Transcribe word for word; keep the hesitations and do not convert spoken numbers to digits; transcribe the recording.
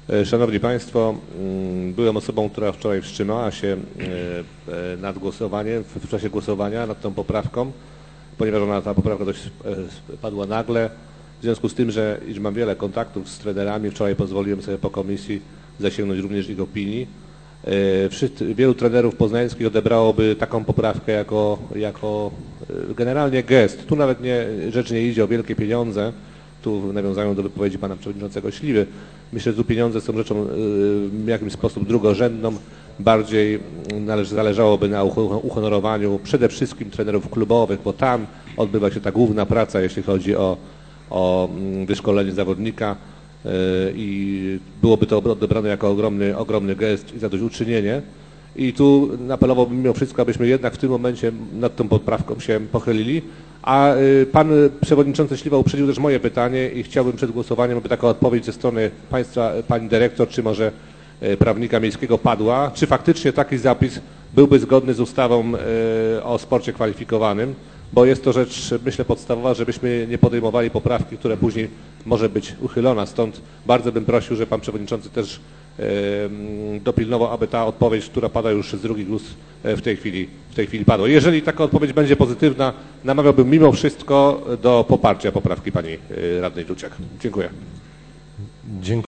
Szanowni Państwo, byłem osobą, która wczoraj wstrzymała się nad głosowaniem, w czasie głosowania nad tą poprawką, ponieważ ona, ta poprawka dość padła nagle. W związku z tym, że iż mam wiele kontaktów z trenerami, wczoraj pozwoliłem sobie po komisji zasięgnąć również ich opinii. Wszyscy, wielu trenerów poznańskich odebrałoby taką poprawkę jako, jako generalnie gest. Tu nawet nie, rzecz nie idzie o wielkie pieniądze. Tu nawiązają do wypowiedzi pana przewodniczącego Śliwy. Myślę, że tu pieniądze są rzeczą w jakimś sposób drugorzędną. Bardziej należy, zależałoby na uhonorowaniu przede wszystkim trenerów klubowych, bo tam odbywa się ta główna praca, jeśli chodzi o, o wyszkolenie zawodnika i byłoby to odebrane jako ogromny, ogromny gest i zadośćuczynienie. I tu apelowałbym mimo wszystko, abyśmy jednak w tym momencie nad tą poprawką się pochylili. A pan przewodniczący Śliwa uprzedził też moje pytanie i chciałbym przed głosowaniem, aby taka odpowiedź ze strony państwa, pani dyrektor, czy może prawnika miejskiego padła, czy faktycznie taki zapis byłby zgodny z ustawą o sporcie kwalifikowanym, bo jest to rzecz, myślę, podstawowa, żebyśmy nie podejmowali poprawki, która później może być uchylona. Stąd bardzo bym prosił, że pan przewodniczący też dopilnował, aby ta odpowiedź, która pada już z drugi głos w tej chwili, w tej chwili padła. Jeżeli taka odpowiedź będzie pozytywna, namawiałbym mimo wszystko do poparcia poprawki pani radnej Duciak. Dziękuję. Dziękuję.